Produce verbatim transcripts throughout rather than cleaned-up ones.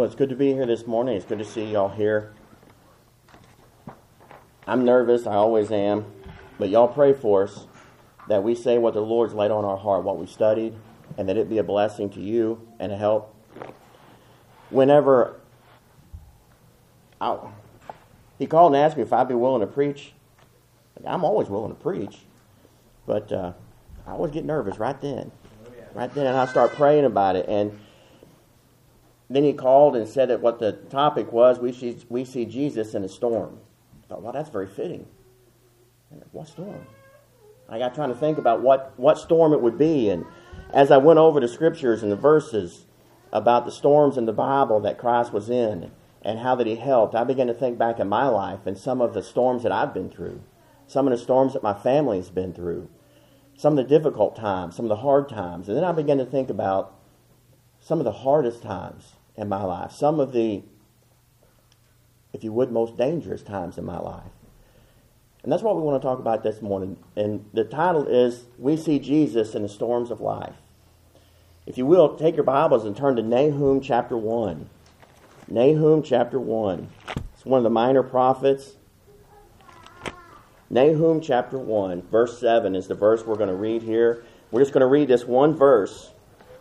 Well, it's good to be here this morning. It's good to see y'all here. I'm nervous. I always am. But y'all pray for us that we say what the Lord's laid on our heart, what we studied, and that it be a blessing to you and a help. Whenever I, he called and asked me if I'd be willing to preach, I'm always willing to preach. But uh, I always get nervous right then. Right then, and I start praying about it. And then he called and said that what the topic was, we see, we see Jesus in a storm. I thought, well, that's very fitting. What storm? I got trying to think about what, what storm it would be. And as I went over the scriptures and the verses about the storms in the Bible that Christ was in and how that he helped, I began to think back in my life and some of the storms that I've been through, some of the storms that my family's been through, some of the difficult times, some of the hard times. And then I began to think about some of the hardest times in my life, some of the, if you would, most dangerous times in my life. And that's what we want to talk about this morning. And the title is, We See Jesus in the Storms of Life. If you will, take your Bibles and turn to Nahum chapter one. Nahum chapter one. It's one of the minor prophets. Nahum chapter one, verse seven is the verse we're going to read here. We're just going to read this one verse.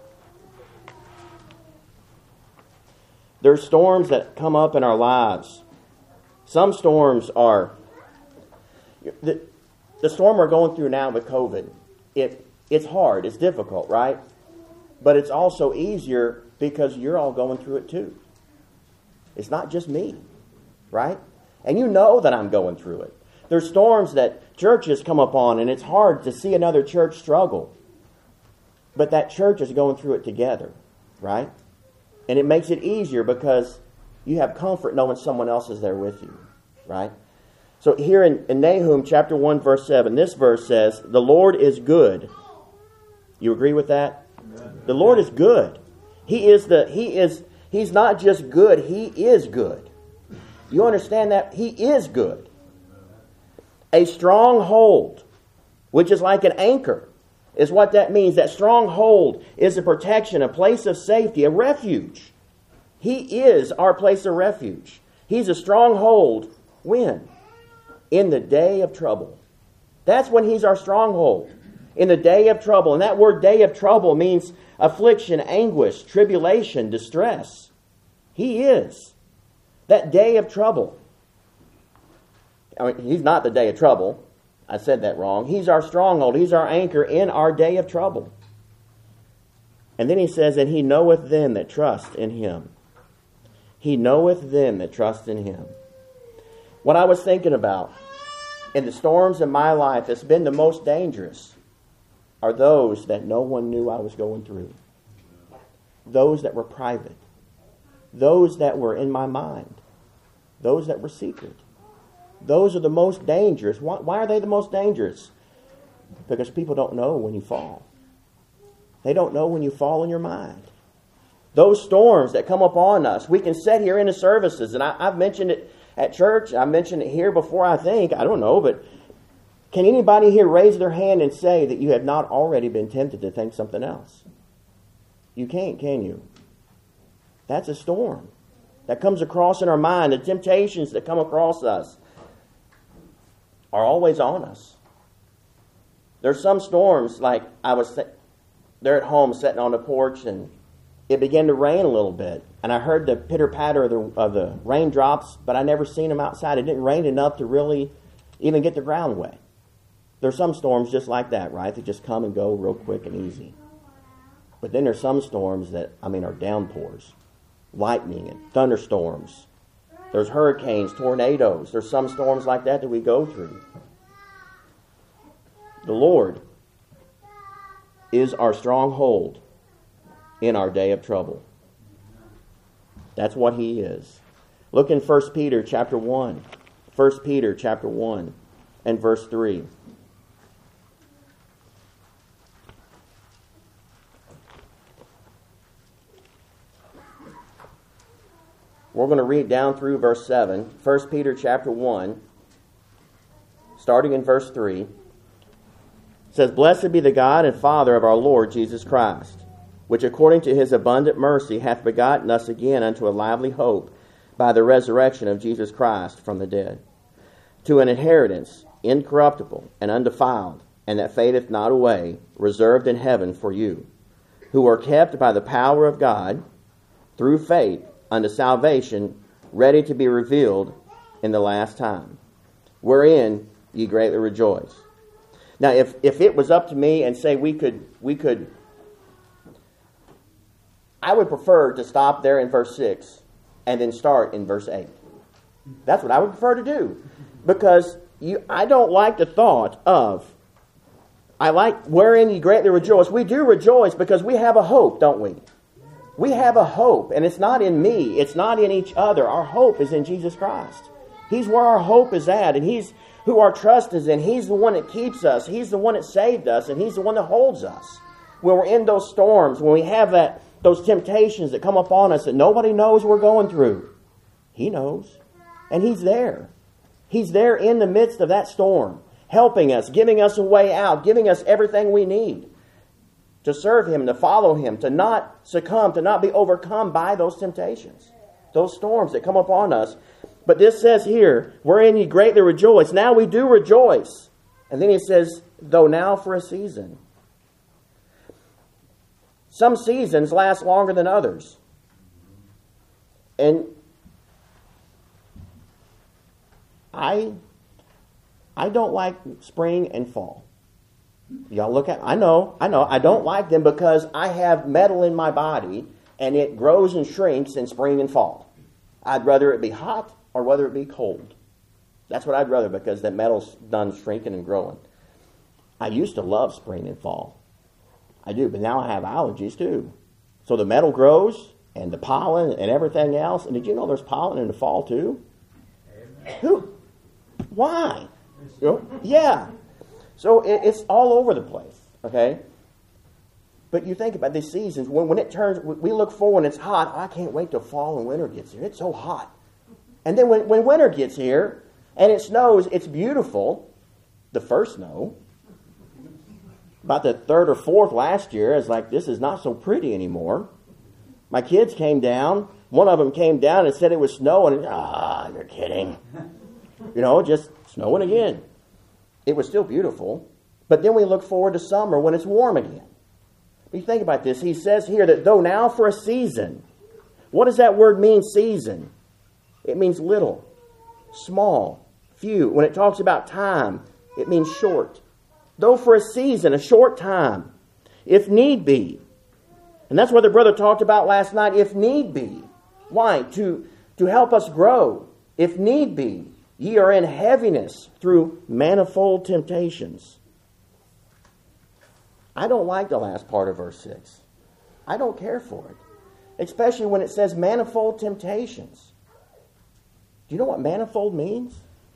There's storms that come up in our lives. Some storms are, the, the storm we're going through now with COVID, it it's hard, it's difficult, right? But it's also easier because you're all going through it too. It's not just me, right? And you know that I'm going through it. There's storms that churches come upon, and it's hard to see another church struggle. But that church is going through it together, right? And it makes it easier because you have comfort knowing someone else is there with you, right? So here in, in Nahum chapter one, verse seven, this verse says, the Lord is good. You agree with that? Amen. The Lord is good. He is the, he is, he's not just good, he is good. You understand that? He is good. A stronghold, which is like an anchor, is what that means. That stronghold is a protection, a place of safety, a refuge. He is our place of refuge. He's a stronghold when? In the day of trouble. That's when he's our stronghold. In the day of trouble. And that word day of trouble means affliction, anguish, tribulation, distress. He is that day of trouble. I mean, he's not the day of trouble. I said that wrong. He's our stronghold. He's our anchor in our day of trouble. And then he says, and he knoweth them that trust in him. He knoweth them that trust in him. What I was thinking about in the storms in my life that's been the most dangerous are those that no one knew I was going through. Those that were private. Those that were in my mind. Those that were secret. Those are the most dangerous. Why, why are they the most dangerous? Because people don't know when you fall. They don't know when you fall in your mind. Those storms that come upon us, we can sit here in the services, and I, I've mentioned it at church, I mentioned it here before, I think, I don't know, but can anybody here raise their hand and say that you have not already been tempted to think something else? You can't, can you? That's a storm that comes across in our mind. The temptations that come across us are always on us. There's some storms, like I was there at home sitting on the porch and it began to rain a little bit. And I heard the pitter-patter of the, of the raindrops, but I never seen them outside. It didn't rain enough to really even get the ground wet. There's some storms just like that, right? They just come and go real quick and easy. But then there's some storms that, I mean, are downpours, lightning and thunderstorms. There's hurricanes, tornadoes. There's some storms like that that we go through. The Lord is our stronghold in our day of trouble. That's what he is. Look in First Peter chapter one. First Peter chapter one and verse three. We're going to read down through verse seven. First Peter chapter one, starting in verse three. It says, Blessed be the God and Father of our Lord Jesus Christ, which according to his abundant mercy hath begotten us again unto a lively hope by the resurrection of Jesus Christ from the dead, to an inheritance incorruptible and undefiled, and that fadeth not away, reserved in heaven for you, who are kept by the power of God through faith unto salvation, ready to be revealed in the last time, wherein ye greatly rejoice. Now, if, if it was up to me and say we could, we could, I would prefer to stop there in verse six and then start in verse eight. That's what I would prefer to do. Because you, I don't like the thought of, I like wherein ye greatly rejoice. We do rejoice because we have a hope, don't we? We have a hope, and it's not in me. It's not in each other. Our hope is in Jesus Christ. He's where our hope is at, and He's who our trust is in. He's the one that keeps us. He's the one that saved us, and He's the one that holds us. When we're in those storms, when we have that those temptations that come upon us that nobody knows we're going through, He knows, and He's there. He's there in the midst of that storm, helping us, giving us a way out, giving us everything we need to serve Him, to follow Him, to not succumb, to not be overcome by those temptations, those storms that come upon us. But this says here, wherein ye greatly rejoice. Now we do rejoice. And then He says, though now for a season. Some seasons last longer than others. And I, I don't like spring and fall. Y'all look at, I know, I know, I don't like them because I have metal in my body and it grows and shrinks in spring and fall. I'd rather it be hot or whether it be cold. That's what I'd rather, because that metal's done shrinking and growing. I used to love spring and fall. I do, but now I have allergies too. So the metal grows and the pollen and everything else. And did you know there's pollen in the fall too? Who? Why? You know? Yeah. So it, it's all over the place, okay? But you think about these seasons, when, when it turns, we look forward and it's hot. Oh, I can't wait till fall and winter gets here. It's so hot. And then when, when winter gets here and it snows, it's beautiful. The first snow. About the third or fourth last year, it's like, this is not so pretty anymore. My kids came down. One of them came down and said it was snowing. Ah, you're kidding. You know, just snowing again. It was still beautiful. But then we look forward to summer when it's warm again. But you think about this. He says here that though now for a season. What does that word mean, season? It means little, small, few. When it talks about time, it means short. Though for a season, a short time, if need be. And that's what the brother talked about last night, if need be. Why? To, to help us grow. If need be, ye are in heaviness through manifold temptations. I don't like the last part of verse six. I don't care for it. Especially when it says manifold temptations. Do you know what manifold means?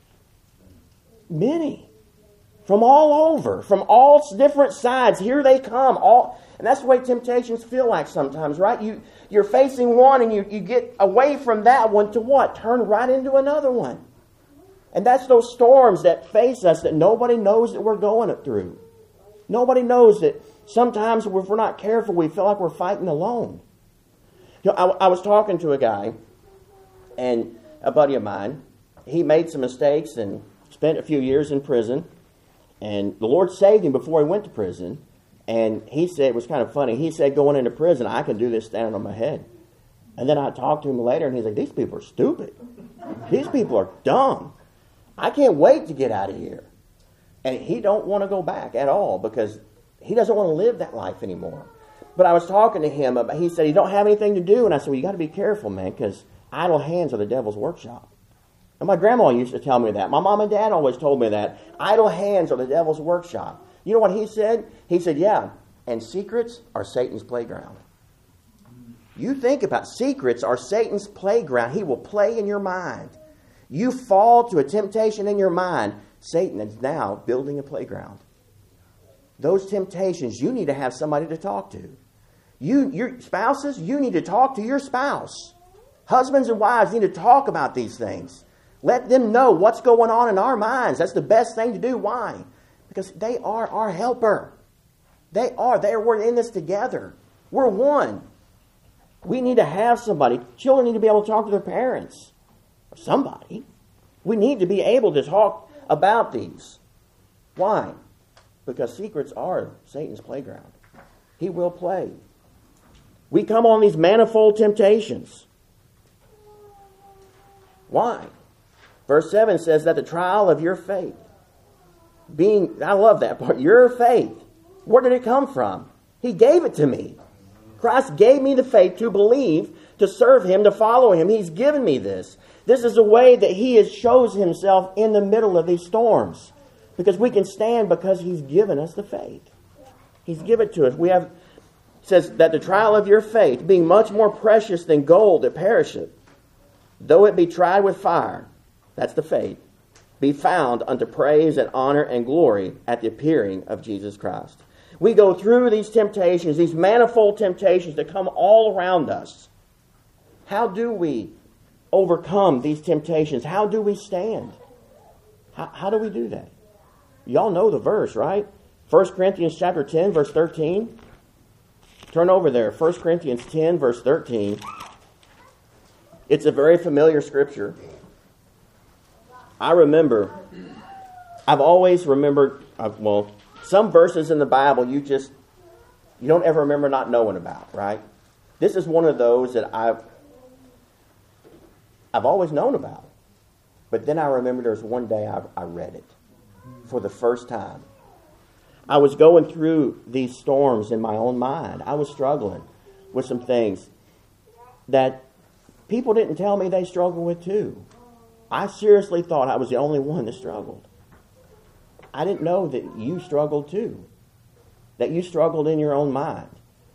Many. From all over. From all different sides. Here they come. All, and that's the way temptations feel like sometimes, right? You, you're facing one and you, you get away from that one to what? Turn right into another one. And that's those storms that face us that nobody knows that we're going through. Nobody knows that sometimes if we're not careful, we feel like we're fighting alone. You know, I, I was talking to a guy, and a buddy of mine, he made some mistakes and spent a few years in prison. And the Lord saved him before he went to prison. And he said, it was kind of funny, he said, going into prison, I can do this standing on my head. And then I talked to him later, and he's like, these people are stupid. These people are dumb. I can't wait to get out of here. And he don't want to go back at all because he doesn't want to live that life anymore. But I was talking to him about, he said, you don't have anything to do. And I said, well, you got to be careful, man, because idle hands are the devil's workshop. And my grandma used to tell me that. My mom and dad always told me that. Idle hands are the devil's workshop. You know what he said? He said, yeah, and secrets are Satan's playground. You think about secrets are Satan's playground. He will play in your mind. You fall to a temptation in your mind. Satan is now building a playground. Those temptations, you need to have somebody to talk to. You, your spouses, you need to talk to your spouse. Husbands and wives need to talk about these things. Let them know what's going on in our minds. That's the best thing to do. Why? Because they are our helper. They are. They are. We're in this together. We're one. We need to have somebody. Children need to be able to talk to their parents. Or somebody. We need to be able to talk about these. Why? Because secrets are Satan's playground. He will play. We come on these manifold temptations. Why? Verse seven says that the trial of your faith, being, I love that part, your faith, where did it come from? He gave it to me. Christ gave me the faith to believe, to serve Him, to follow Him. He's given me this. This is a way that He has shows Himself in the middle of these storms. Because we can stand because He's given us the faith. He's given it to us. We have, it says that the trial of your faith, being much more precious than gold that perisheth, though it be tried with fire, that's the faith, be found unto praise and honor and glory at the appearing of Jesus Christ. We go through these temptations, these manifold temptations that come all around us. How do we overcome these temptations? How do we stand? How, how do we do that? Y'all know the verse, right? First Corinthians chapter ten, verse thirteen. Turn over there. First Corinthians ten, verse thirteen. It's a very familiar scripture. I remember, I've always remembered, uh, well, some verses in the Bible you just, you don't ever remember not knowing about, right? This is one of those that I've, I've always known about. But then I remember there was one day I, I read it for the first time. I was going through these storms in my own mind. I was struggling with some things that people didn't tell me they struggled with too. I seriously thought I was the only one that struggled. I didn't know that you struggled too. That you struggled in your own mind.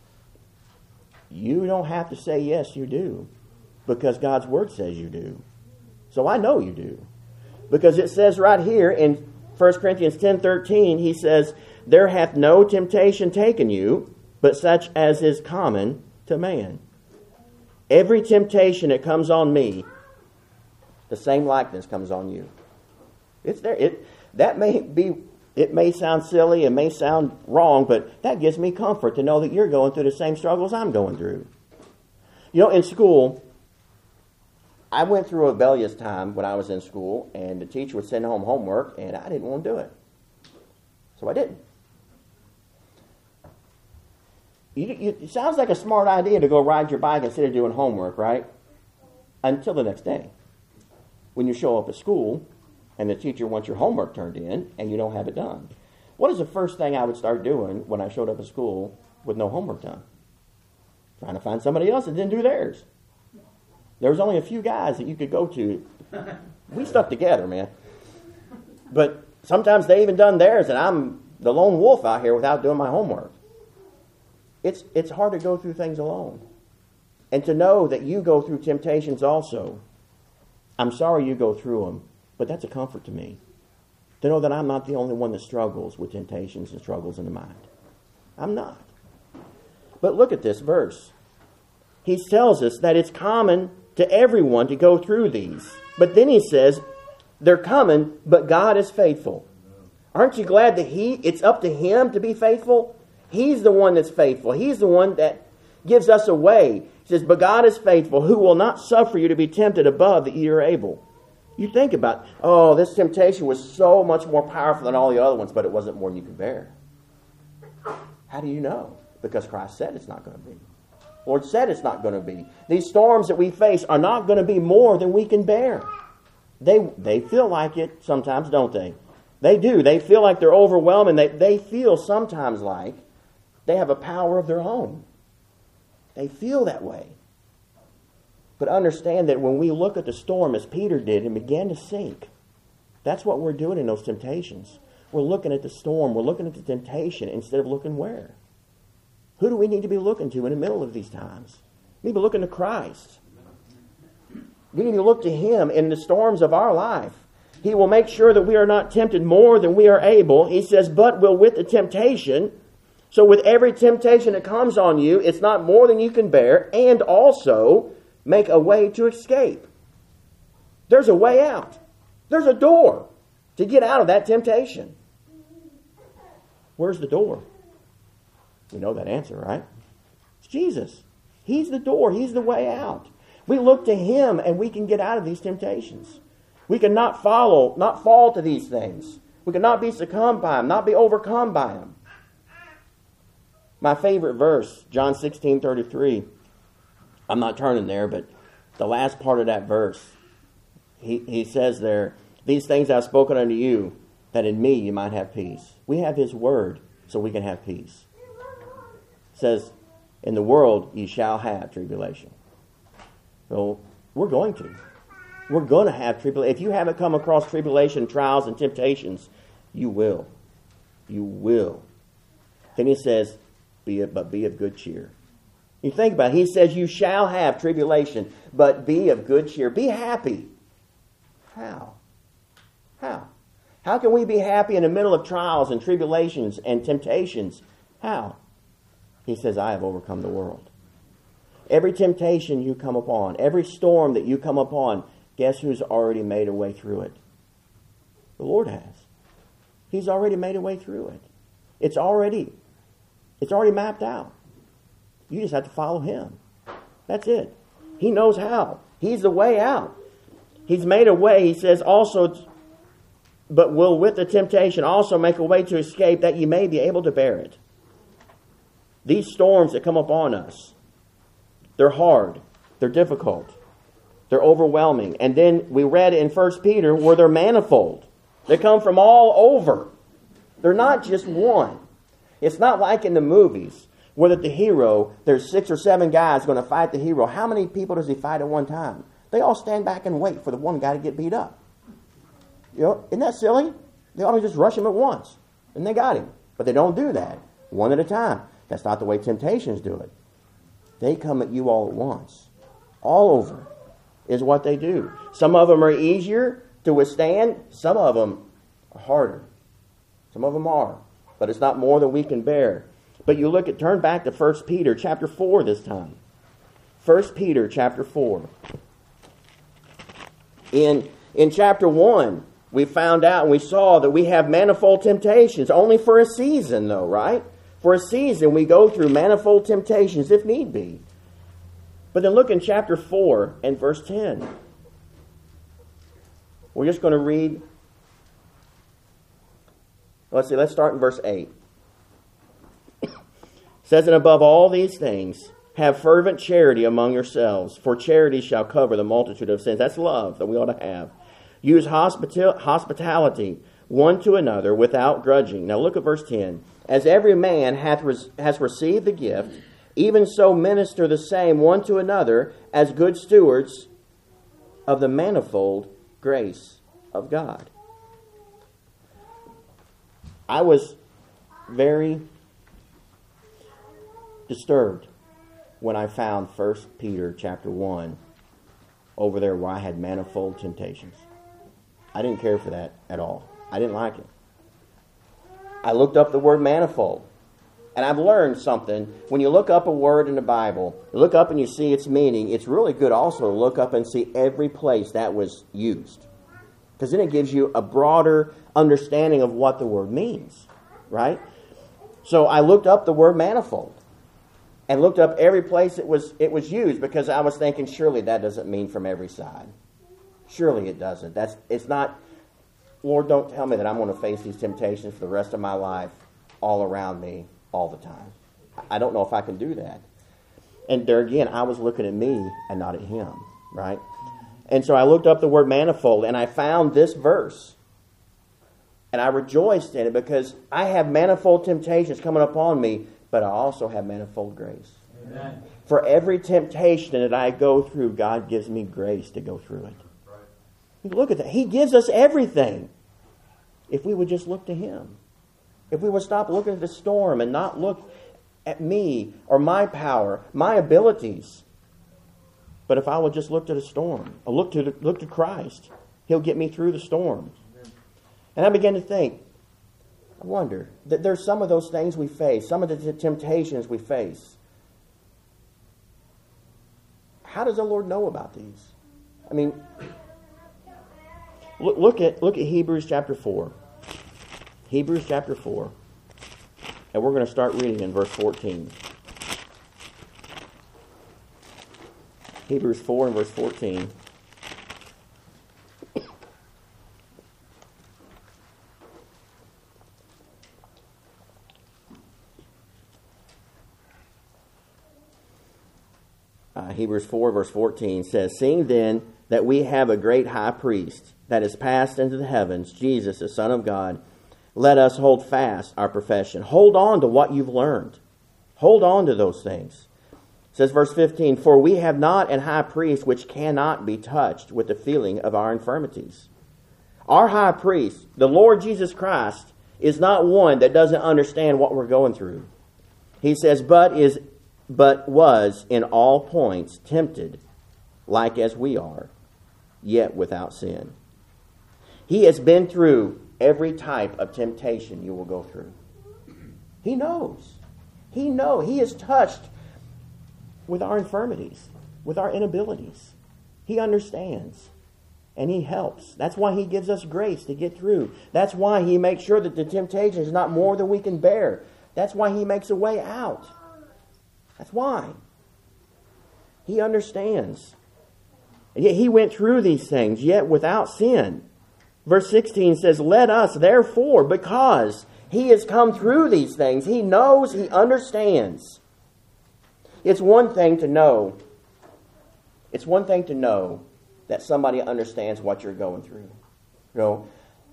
You don't have to say yes, you do. Because God's Word says you do. So I know you do. Because it says right here in First Corinthians ten thirteen, he says, there hath no temptation taken you, but such as is common to man. Every temptation that comes on me, the same likeness comes on you. It's there. It that may be. It may sound silly. It may sound wrong, but that gives me comfort to know that you're going through the same struggles I'm going through. You know, in school, I went through a rebellious time when I was in school, and the teacher would send home homework, and I didn't want to do it, so I didn't. You, you, it sounds like a smart idea to go ride your bike instead of doing homework, right? Until the next day. When you show up at school and the teacher wants your homework turned in and you don't have it done. What is the first thing I would start doing when I showed up at school with no homework done? Trying to find somebody else that didn't do theirs. There was only a few guys that you could go to. We stuck together, man. But sometimes they even done theirs and I'm the lone wolf out here without doing my homework. It's it's hard to go through things alone. And to know that you go through temptations also. I'm sorry you go through them, but that's a comfort to me. To know that I'm not the only one that struggles with temptations and struggles in the mind. I'm not. But look at this verse. He tells us that it's common to everyone to go through these. But then he says, they're coming, but God is faithful. Aren't you glad that he, it's up to Him to be faithful? He's the one that's faithful. He's the one that gives us a way. He says, but God is faithful, who will not suffer you to be tempted above that you are able. You think about, oh, this temptation was so much more powerful than all the other ones, but it wasn't more than you could bear. How do you know? Because Christ said it's not going to be. Lord said it's not going to be. These storms that we face are not going to be more than we can bear. They they feel like it sometimes, don't they? They do. They feel like they're overwhelming. They, they feel sometimes like they have a power of their own. They feel that way. But understand that when we look at the storm as Peter did and began to sink, that's what we're doing in those temptations. We're looking at the storm. We're looking at the temptation instead of looking where? Who do we need to be looking to in the middle of these times? We need to be looking to Christ. We need to look to Him in the storms of our life. He will make sure that we are not tempted more than we are able. He says, but will with the temptation. So with every temptation that comes on you, it's not more than you can bear, and also make a way to escape. There's a way out. There's a door to get out of that temptation. Where's the door? We know that answer, right? It's Jesus. He's the door. He's the way out. We look to Him and we can get out of these temptations. We cannot follow, not fall to these things. We cannot be succumbed by them, not be overcome by them. My favorite verse, John sixteen thirty-three. I'm not turning there, but the last part of that verse, he, he says there, these things I've spoken unto you, that in me you might have peace. We have His word so we can have peace. It says, in the world you shall have tribulation. So we're going to. We're going to have tribulation. If you haven't come across tribulation, trials, and temptations, you will. You will. Then he says, be it, but be of good cheer. You think about it. He says you shall have tribulation, but be of good cheer. Be happy. How? How? How can we be happy in the middle of trials and tribulations and temptations? How? He says, I have overcome the world. Every temptation you come upon, every storm that you come upon, guess who's already made a way through it? The Lord has. He's already made a way through it. It's already, it's already mapped out. You just have to follow Him. That's it. He knows how. He's the way out. He's made a way, he says, also, but will with the temptation also make a way to escape, that you may be able to bear it. These storms that come upon us, they're hard. They're difficult. They're overwhelming. And then we read in First Peter where they're manifold. They come from all over. They're not just one. It's not like in the movies where that the hero, there's six or seven guys going to fight the hero. How many people does he fight at one time? They all stand back and wait for the one guy to get beat up. You know, isn't that silly? They ought to just rush him at once. And they got him. But they don't do that. One at a time. That's not the way temptations do it. They come at you all at once. All over is what they do. Some of them are easier to withstand. Some of them are harder. Some of them are. But it's not more than we can bear. But you look at, turn back to First Peter chapter four this time. First Peter chapter four. In, in chapter one, we found out and we saw that we have manifold temptations. Only for a season though, right? For a season we go through manifold temptations if need be. But then look in chapter four and verse ten. We're just going to read. Let's see, let's start in verse eight. It says, and above all these things, have fervent charity among yourselves, for charity shall cover the multitude of sins. That's love that we ought to have. Use hospital- hospitality one to another without grudging. Now look at verse ten. As every man hath res- has received the gift, even so minister the same one to another as good stewards of the manifold grace of God. I was very disturbed when I found First Peter chapter one over there where I had manifold temptations. I didn't care for that at all. I didn't like it. I looked up the word manifold. And I've learned something. When you look up a word in the Bible, you look up and you see its meaning, it's really good also to look up and see every place that was used. Because then it gives you a broader understanding of what the word means. Right? So I looked up the word manifold. And looked up every place it was it was used, because I was thinking, surely that doesn't mean from every side. Surely it doesn't. That's it's not, Lord, don't tell me that I'm going to face these temptations for the rest of my life all around me all the time. I don't know if I can do that. And there again, I was looking at me and not at Him, right? And so I looked up the word manifold and I found this verse. And I rejoiced in it because I have manifold temptations coming upon me, but I also have manifold grace. Amen. For every temptation that I go through, God gives me grace to go through it. Right. Look at that. He gives us everything if we would just look to Him. If we would stop looking at the storm and not look at me or my power, my abilities. But if I would just look to the storm, or look to the, look to Christ, He'll get me through the storm. Amen. And I began to think, I wonder, that there's some of those things we face, some of the temptations we face. How does the Lord know about these? I mean, look, look at look at Hebrews chapter four. Hebrews chapter four. And we're going to start reading in verse fourteen. Hebrews four and verse fourteen. Uh, Hebrews four verse fourteen says, "Seeing then that we have a great high priest that is passed into the heavens, Jesus, the Son of God, let us hold fast our profession." Hold on to what you've learned. Hold on to those things. It says verse fifteen, "For we have not an high priest which cannot be touched with the feeling of our infirmities." Our high priest, the Lord Jesus Christ, is not one that doesn't understand what we're going through. He says, but is but was in all points tempted, like as we are, yet without sin. He has been through every type of temptation you will go through. He knows. He knows. He is touched with our infirmities, with our inabilities. He understands. And He helps. That's why He gives us grace to get through. That's why He makes sure that the temptation is not more than we can bear. That's why He makes a way out. That's why. He understands. Yet He went through these things, yet without sin. Verse sixteen says, "Let us therefore," because He has come through these things. He knows, He understands. It's one thing to know. It's one thing to know that somebody understands what you're going through. You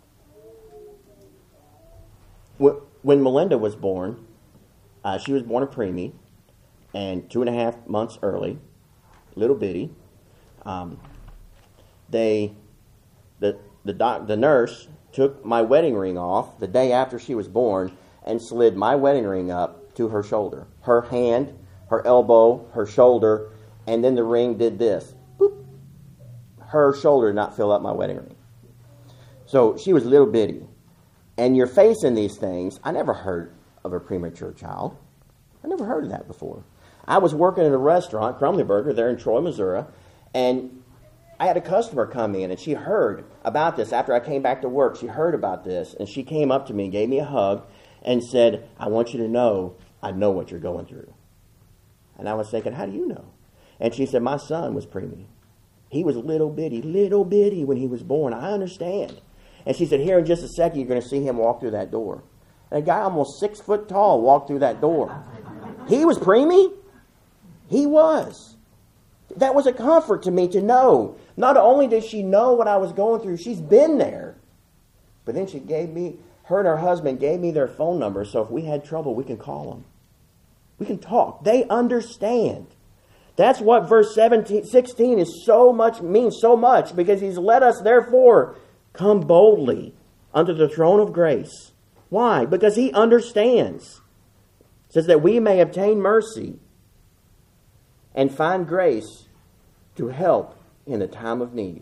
know, when Melinda was born, uh, she was born a preemie, and two and a half months early, little bitty. Um, they, the the doc, the nurse took my wedding ring off the day after she was born and slid my wedding ring up to her shoulder, her hand, her elbow, her shoulder, and then the ring did this. Boop. Her shoulder did not fill up my wedding ring. So she was little bitty. And you're facing these things. I never heard of a premature child. I never heard of that before. I was working at a restaurant, Crumley Burger, there in Troy, Missouri, and I had a customer come in, and she heard about this. After I came back to work, she heard about this, and she came up to me and gave me a hug and said, "I want you to know I know what you're going through." And I was thinking, how do you know? And she said, "My son was preemie. He was little bitty, little bitty when he was born. I understand." And she said, "Here in just a second, you're going to see him walk through that door." And a guy almost six foot tall walked through that door. He was preemie? He was. That was a comfort to me to know. Not only did she know what I was going through, she's been there. But then she gave me, her and her husband gave me their phone number, so if we had trouble, we can call them. We can talk. They understand. That's what verse seventeen, sixteen is so much, means so much, because He's let us therefore come boldly unto the throne of grace. Why? Because He understands. It says that we may obtain mercy and find grace to help in the time of need.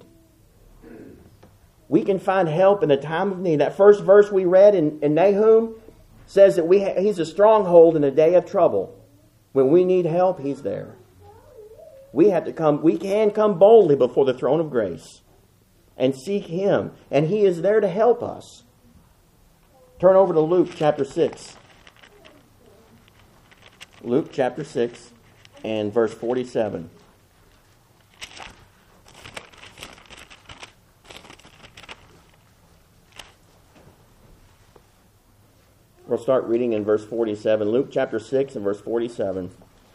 We can find help in the time of need. That first verse we read in, in Nahum says that we ha- He's a stronghold in a day of trouble. When we need help, He's there. We have to come, we can come boldly before the throne of grace and seek Him, and He is there to help us. Turn over to Luke chapter six. Luke chapter six and verse forty-seven. We'll start reading in verse forty-seven. Luke chapter six and verse forty-seven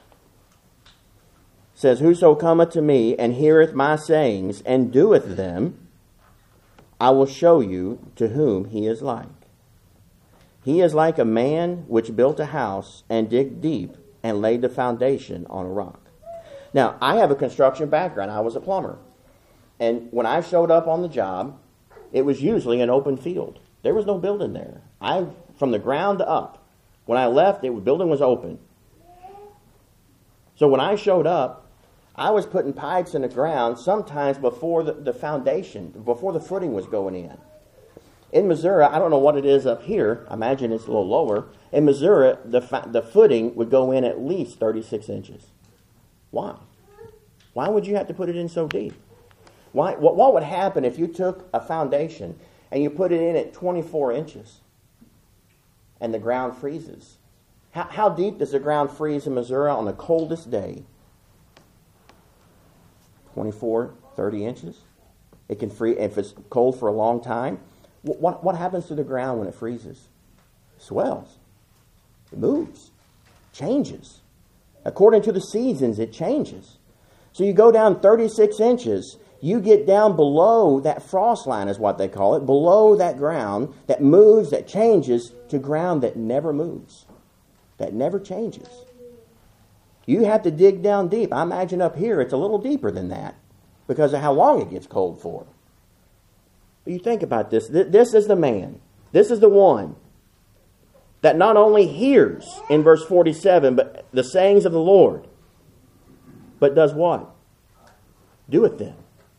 says, "Whoso cometh to me and heareth my sayings and doeth them, I will show you to whom he is like. He is like a man which built a house and digged deep and laid the foundation on a rock." Now, I have a construction background. I was a plumber. And when I showed up on the job, it was usually an open field. There was no building there. I, from the ground up, when I left, the building was open. So when I showed up, I was putting pipes in the ground sometimes before the, the foundation, before the footing was going in. In Missouri, I don't know what it is up here. I imagine it's a little lower. In Missouri, the fa- the footing would go in at least thirty-six inches. Why? Why would you have to put it in so deep? Why? What, what would happen if you took a foundation and you put it in at twenty-four inches and the ground freezes? How, how deep does the ground freeze in Missouri on the coldest day? twenty-four, thirty inches. It can freeze if it's cold for a long time. What, what happens to the ground when it freezes? It swells. It moves. Changes. According to the seasons, it changes. So you go down thirty-six inches, you get down below that frost line is what they call it, below that ground that moves, that changes to ground that never moves, that never changes. You have to dig down deep. I imagine up here it's a little deeper than that because of how long it gets cold for. But you think about this. This is the man. This is the one that not only hears in verse forty-seven, but the sayings of the Lord, but does what? Doeth them.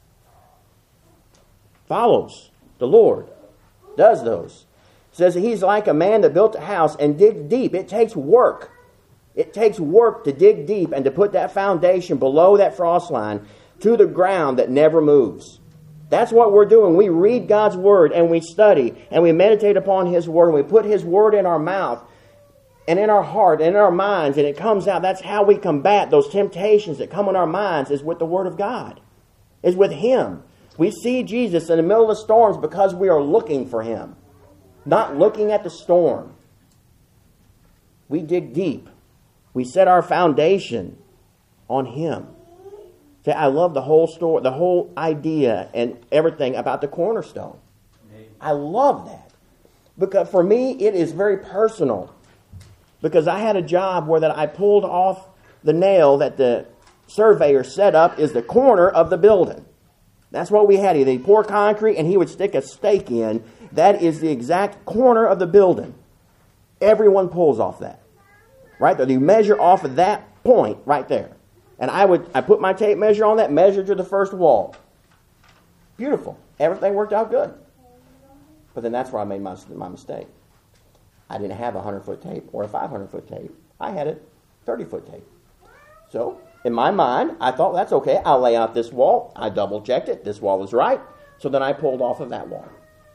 Follows the Lord. Does those. It says that he's like a man that built a house and digged deep. It takes work. It takes work to dig deep and to put that foundation below that frost line to the ground that never moves. That's what we're doing. We read God's Word and we study and we meditate upon His Word and we put His Word in our mouth and in our heart and in our minds and it comes out. That's how we combat those temptations that come in our minds is with the Word of God. Is with Him. We see Jesus in the middle of the storms because we are looking for Him. Not looking at the storm. We dig deep. We set our foundation on Him. See, I love the whole story, the whole idea and everything about the cornerstone. I love that. Because for me, it is very personal. Because I had a job where that I pulled off the nail that the surveyor set up is the corner of the building. That's what we had. He'd pour concrete and he would stick a stake in. That is the exact corner of the building. Everyone pulls off that. Right there. You measure off of that point right there. And I would I put my tape measure on that, measured to the first wall. Beautiful. Everything worked out good. But then that's where I made my, my mistake. I didn't have a hundred-foot tape or a five hundred foot tape. I had a thirty-foot tape. So, in my mind, I thought, that's okay. I'll lay out this wall. I double-checked it. This wall is right. So then I pulled off of that wall.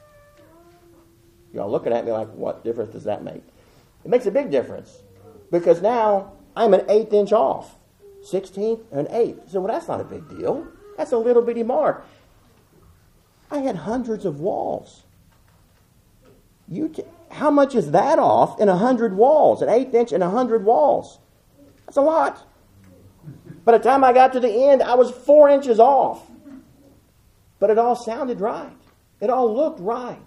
Y'all looking at me like, what difference does that make? It makes a big difference. Because now I'm an eighth inch off. sixteenth and eighth. So, well, that's not a big deal. That's a little bitty mark. I had hundreds of walls. You, t- how much is that off in a hundred walls? An eighth inch and a hundred walls. That's a lot. By the time I got to the end, I was four inches off. But it all sounded right. It all looked right.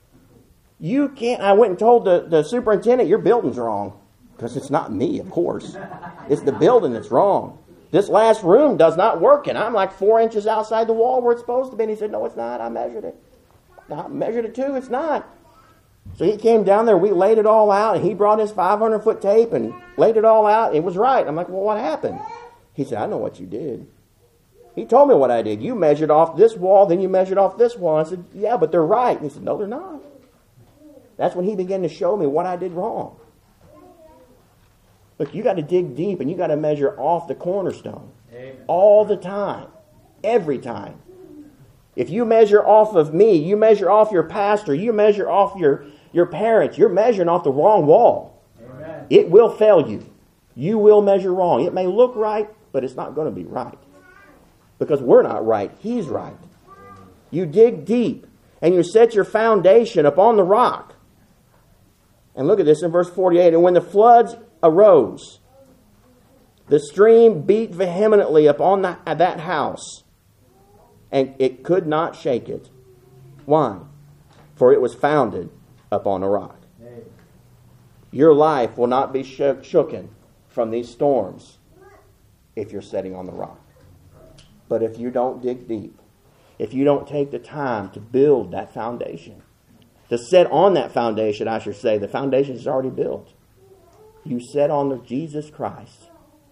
You can't, I went and told the, the superintendent, your building's wrong. Because it's not me, of course. It's the building that's wrong. This last room does not work, and I'm like four inches outside the wall where it's supposed to be. And he said, no, it's not. I measured it. I measured it too. It's not. So he came down there. We laid it all out, and he brought his five hundred foot tape and laid it all out. It was right. I'm like, well, what happened? He said, I know what you did. He told me what I did. You measured off this wall, then you measured off this wall. I said, yeah, but they're right. And he said, no, they're not. That's when he began to show me what I did wrong. Look, you got to dig deep and you got to measure off the cornerstone. Amen. All the time. Every time. If you measure off of me, you measure off your pastor, you measure off your, your parents, you're measuring off the wrong wall. Amen. It will fail you. You will measure wrong. It may look right, but it's not going to be right. Because we're not right. He's right. You dig deep and you set your foundation upon the rock. And look at this in verse forty-eight. And when the floods arose, the stream beat vehemently upon the, that house, and it could not shake it. Why? For it was founded upon a rock. Amen. Your life will not be shook, shooken from these storms if you're sitting on the rock. But if you don't dig deep, if you don't take the time to build that foundation, to set on that foundation, I should say, the foundation is already built. You set on the Jesus Christ,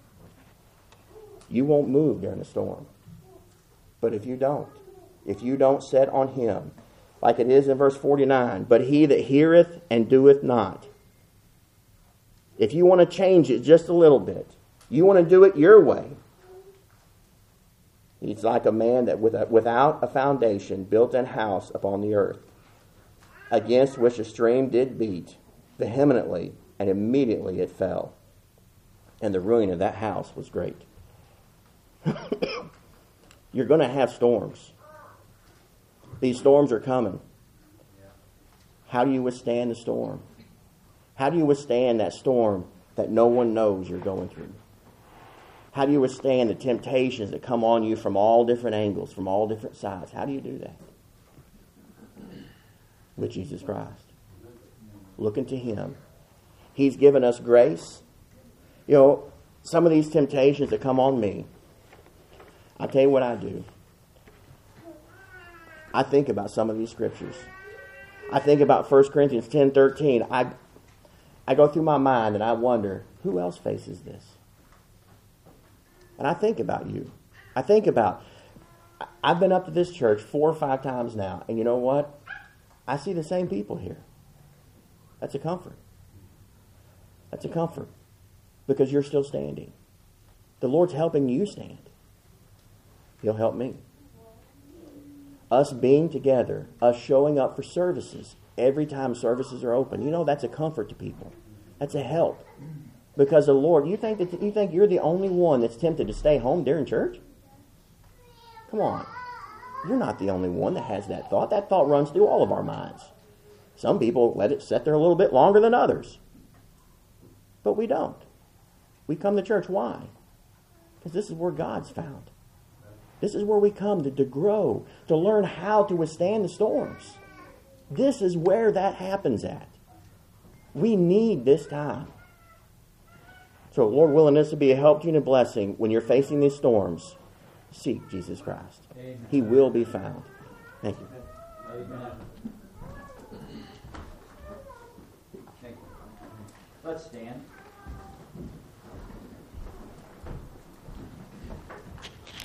you won't move during the storm. But if you don't, if you don't set on Him, like it is in verse forty-nine, but he that heareth and doeth not. If you want to change it just a little bit, you want to do it your way, he's like a man that without a foundation built an house upon the earth, against which a stream did beat vehemently, and immediately it fell. And the ruin of that house was great. You're going to have storms. These storms are coming. How do you withstand the storm? How do you withstand that storm that no one knows you're going through? How do you withstand the temptations that come on you from all different angles, from all different sides? How do you do that? With Jesus Christ. Looking to Him. He's given us grace. You know, some of these temptations that come on me, I'll tell you what I do. I think about some of these scriptures. I think about First Corinthians ten thirteen. I, I go through my mind and I wonder, who else faces this? And I think about you. I think about, I've been up to this church four or five times now, and you know what? I see the same people here. That's a comfort. That's a comfort. Because you're still standing. The Lord's helping you stand. He'll help me. Us being together, us showing up for services, every time services are open, you know, that's a comfort to people. That's a help. Because the Lord, you think that you think you're the only one that's tempted to stay home during church? Come on. You're not the only one that has that thought. That thought runs through all of our minds. Some people let it sit there a little bit longer than others. But we don't. We come to church. Why? Because this is where God's found. This is where we come to, to grow, to learn how to withstand the storms. This is where that happens at. We need this time. So, Lord willing, this will be a help to you and a blessing when you're facing these storms. Seek Jesus Christ. Amen. He will be found. Thank you. Amen. Thank you. Let's stand.